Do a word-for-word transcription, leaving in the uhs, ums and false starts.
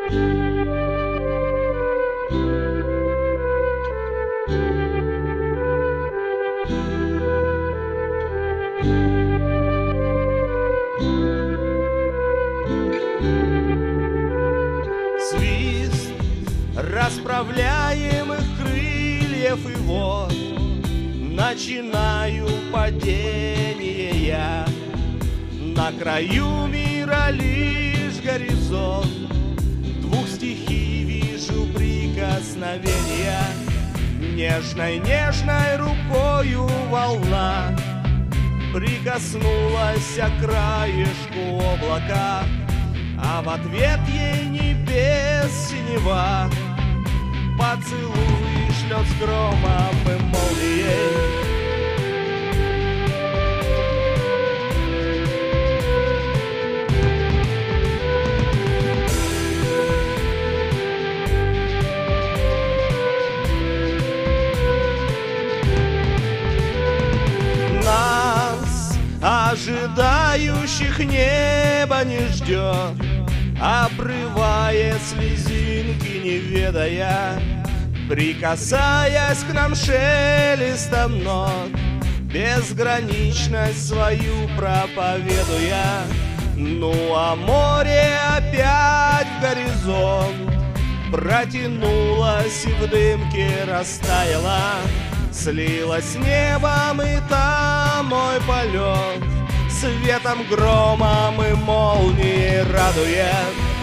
Свист расправляемых крыльев, и вот начинаю падение я. На краю мира лишь горизонт, двух стихий вижу прикосновения. Нежной-нежной рукою волна прикоснулась к краешку облака, а в ответ ей небес синева поцелуй шлет с громом и молнией. Ожидающих небо не ждет, обрывая слезинки, не ведая, прикасаясь к нам шелестом нот, безграничность свою проповедуя. Ну а море опять в горизонт протянулось и в дымке растаяло, слилось с небом, и там мой полет светом, громом и молнией радует.